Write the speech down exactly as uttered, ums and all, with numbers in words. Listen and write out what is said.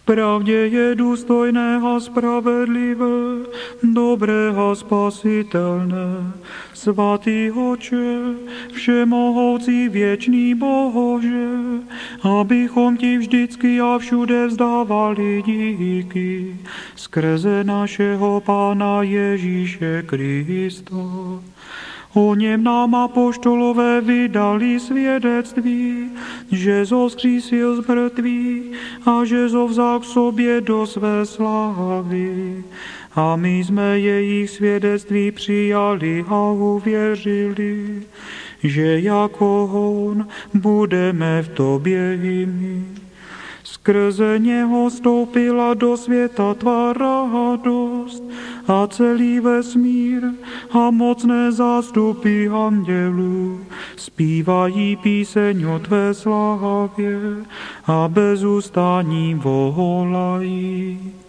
Pravdě je důstojné a spravedlivé, dobré a spasitelné. Svatý Oče, všemohoucí věčný Bože, abychom ti vždycky a všude vzdávali díky skrze našeho Pána Ježíše Krista. O něm nám apoštolové vydali svědectví, že zoskřísil z mrtvých a že zovzal k sobě do své slávy. A my jsme jejich svědectví přijali a uvěřili, že jako on budeme v tobě i my. Skrze něho stoupila do světa tvá radost a celý vesmír a mocné zástupy andělů zpívají píseň o tvé slávě a bez ustání volají.